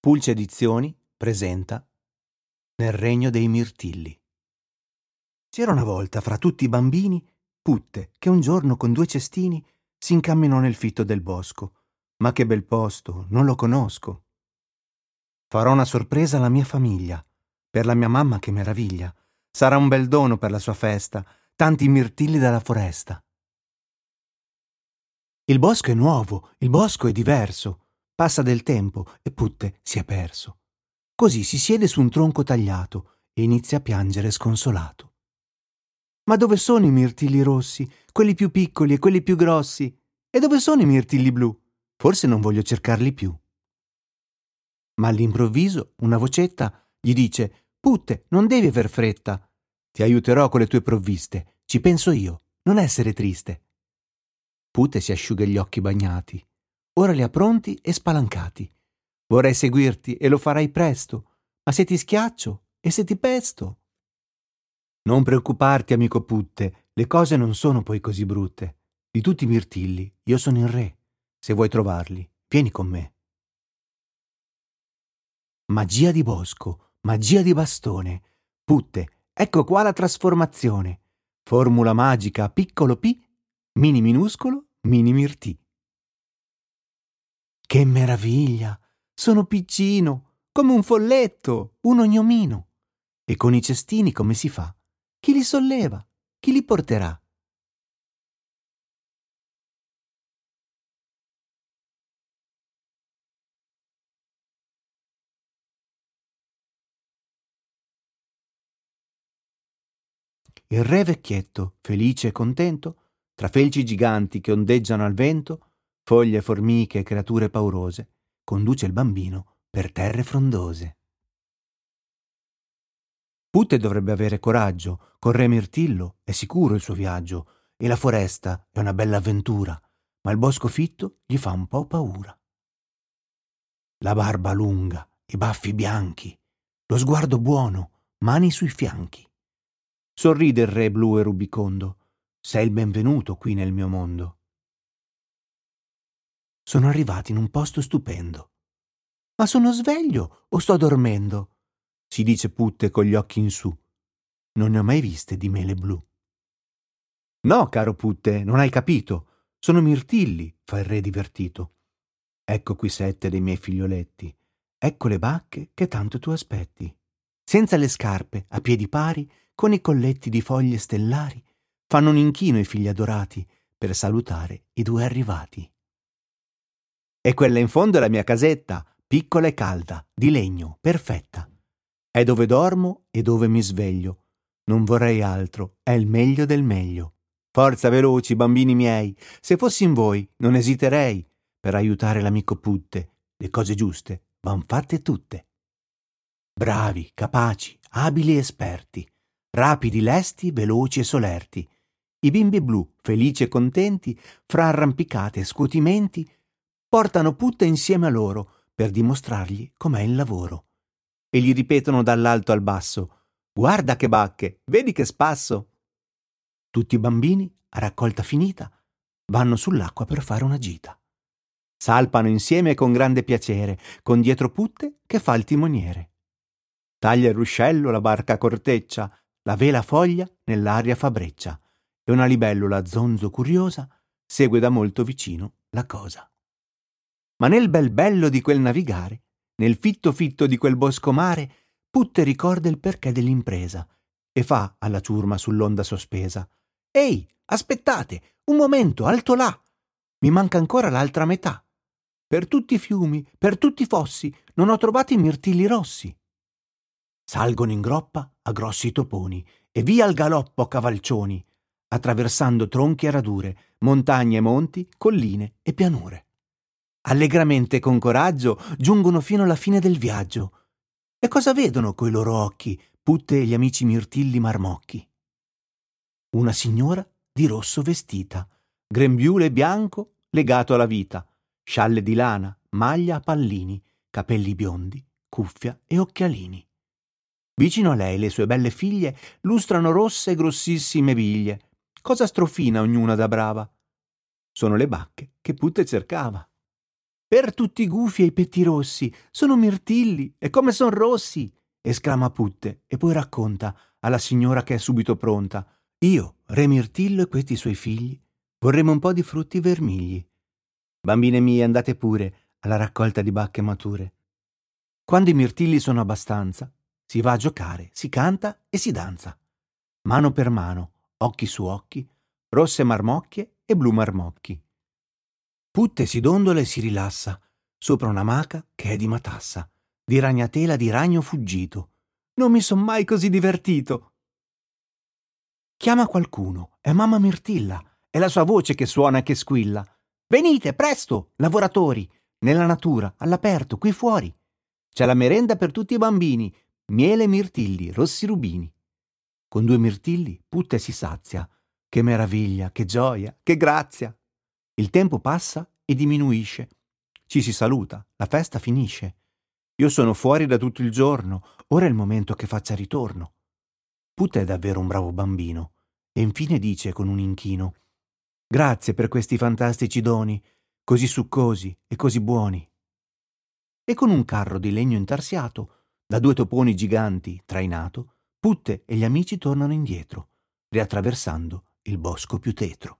Pulce Edizioni presenta Nel regno dei mirtilli. C'era una volta fra tutti i bambini Putte che un giorno con 2 cestini si incamminò nel fitto del bosco. Ma che bel posto, non lo conosco. Farò una sorpresa alla mia famiglia, per la mia mamma che meraviglia. Sarà un bel dono per la sua festa, tanti mirtilli dalla foresta. Il bosco è nuovo, il bosco è diverso. Passa del tempo e Putte si è perso. Così si siede su un tronco tagliato e inizia a piangere sconsolato. Ma dove sono i mirtilli rossi, quelli più piccoli e quelli più grossi? E dove sono i mirtilli blu? Forse non voglio cercarli più. Ma all'improvviso una vocetta gli dice: Putte, non devi aver fretta. Ti aiuterò con le tue provviste, ci penso io, non essere triste. Putte si asciuga gli occhi bagnati. Ora li ha pronti e spalancati. Vorrei seguirti e lo farai presto, ma se ti schiaccio e se ti pesto? Non preoccuparti, amico Putte, le cose non sono poi così brutte. Di tutti i mirtilli io sono il re. Se vuoi trovarli, vieni con me. Magia di bosco, magia di bastone. Putte, ecco qua la trasformazione. Formula magica piccolo P, mini minuscolo, mini mirtì. Che meraviglia! Sono piccino, come un folletto, un ognomino. E con i cestini come si fa? Chi li solleva? Chi li porterà? Il re vecchietto, felice e contento, tra felci giganti che ondeggiano al vento, foglie, formiche e creature paurose, conduce il bambino per terre frondose. Putte dovrebbe avere coraggio, col re Mirtillo è sicuro il suo viaggio, e la foresta è una bella avventura, ma il bosco fitto gli fa un po' paura. La barba lunga, i baffi bianchi, lo sguardo buono, mani sui fianchi. Sorride il re blu e rubicondo, sei il benvenuto qui nel mio mondo. Sono arrivati in un posto stupendo. Ma sono sveglio o sto dormendo? Si dice Putte con gli occhi in su. Non ne ho mai viste di mele blu. No, caro Putte, non hai capito. Sono mirtilli, fa il re divertito. Ecco qui 7 dei miei figlioletti. Ecco le bacche che tanto tu aspetti. Senza le scarpe, a piedi pari, con i colletti di foglie stellari, fanno un inchino i figli adorati per salutare i 2 arrivati. E quella in fondo è la mia casetta, piccola e calda, di legno, perfetta. È dove dormo e dove mi sveglio. Non vorrei altro, è il meglio del meglio. Forza veloci, bambini miei, se fossi in voi non esiterei per aiutare l'amico Putte. Le cose giuste van fatte tutte. Bravi, capaci, abili e esperti, rapidi, lesti, veloci e solerti. I bimbi blu, felici e contenti, fra arrampicate e scuotimenti, portano Putte insieme a loro per dimostrargli com'è il lavoro. E gli ripetono dall'alto al basso: guarda che bacche, vedi che spasso. Tutti i bambini, a raccolta finita, vanno sull'acqua per fare una gita. Salpano insieme con grande piacere, con dietro Putte che fa il timoniere. Taglia il ruscello, la barca corteccia, la vela foglia nell'aria fa breccia, e una libellula zonzo curiosa segue da molto vicino la cosa. Ma nel bel bello di quel navigare, nel fitto fitto di quel bosco mare, Putte ricorda il perché dell'impresa e fa alla ciurma sull'onda sospesa: ehi, aspettate, un momento, alto là! Mi manca ancora l'altra metà. Per tutti i fiumi, per tutti i fossi, non ho trovato i mirtilli rossi. Salgono in groppa a grossi toponi e via al galoppo a cavalcioni, attraversando tronchi e radure, montagne e monti, colline e pianure. Allegramente e con coraggio giungono fino alla fine del viaggio. E cosa vedono coi loro occhi Putte e gli amici mirtilli marmocchi? Una signora di rosso vestita, grembiule bianco legato alla vita, scialle di lana, maglia a pallini, capelli biondi, cuffia e occhialini. Vicino a lei le sue belle figlie lustrano rosse e grossissime biglie. Cosa strofina ognuna da brava? Sono le bacche che Putte cercava. Per tutti i gufi e i petti rossi, sono mirtilli e come son rossi! Esclama Putte e poi racconta alla signora che è subito pronta. Io, re Mirtillo e questi suoi figli, vorremmo un po' di frutti vermigli. Bambine mie, andate pure alla raccolta di bacche mature. Quando i mirtilli sono abbastanza, si va a giocare, si canta e si danza. Mano per mano, occhi su occhi, rosse marmocchie e blu marmocchi. Putte si dondola e si rilassa sopra una maca che è di matassa, di ragnatela di ragno fuggito. Non mi son mai così divertito. Chiama qualcuno, è mamma Mirtilla, è la sua voce che suona e che squilla. Venite, presto, lavoratori, nella natura, all'aperto, qui fuori. C'è la merenda per tutti i bambini, miele e mirtilli, rossi rubini. Con 2 mirtilli Putte si sazia. Che meraviglia, che gioia, che grazia! Il tempo passa e diminuisce. Ci si saluta, la festa finisce. Io sono fuori da tutto il giorno, ora è il momento che faccia ritorno. Putte è davvero un bravo bambino e infine dice con un inchino: grazie per questi fantastici doni, così succosi e così buoni. E con un carro di legno intarsiato, da 2 toponi giganti trainato, Putte e gli amici tornano indietro, riattraversando il bosco più tetro.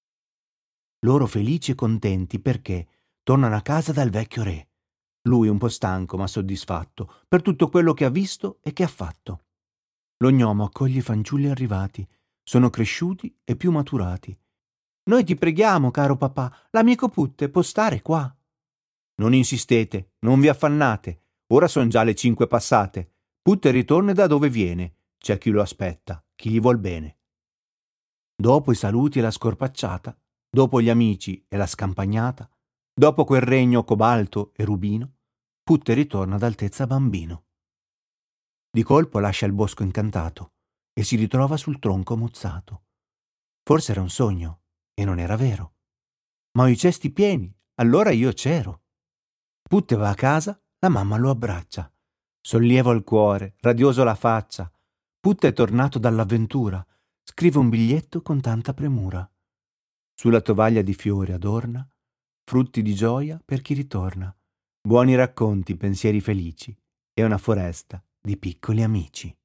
Loro felici e contenti perché tornano a casa dal vecchio re. Lui un po' stanco ma soddisfatto per tutto quello che ha visto e che ha fatto. Lo gnomo accoglie i fanciulli arrivati, sono cresciuti e più maturati. Noi ti preghiamo, caro papà, l'amico Putte può stare qua. Non insistete, non vi affannate, ora son già le 5 passate. Putte ritorna da dove viene, c'è chi lo aspetta, chi gli vuol bene. Dopo i saluti e la scorpacciata, dopo gli amici e la scampagnata, dopo quel regno cobalto e rubino, Putte ritorna ad altezza bambino. Di colpo lascia il bosco incantato e si ritrova sul tronco mozzato. Forse era un sogno e non era vero. Ma ho i cesti pieni, allora io c'ero. Putte va a casa, la mamma lo abbraccia. Sollievo il cuore, radioso la faccia. Putte è tornato dall'avventura, scrive un biglietto con tanta premura. Sulla tovaglia di fiori adorna, frutti di gioia per chi ritorna, buoni racconti, pensieri felici e una foresta di piccoli amici.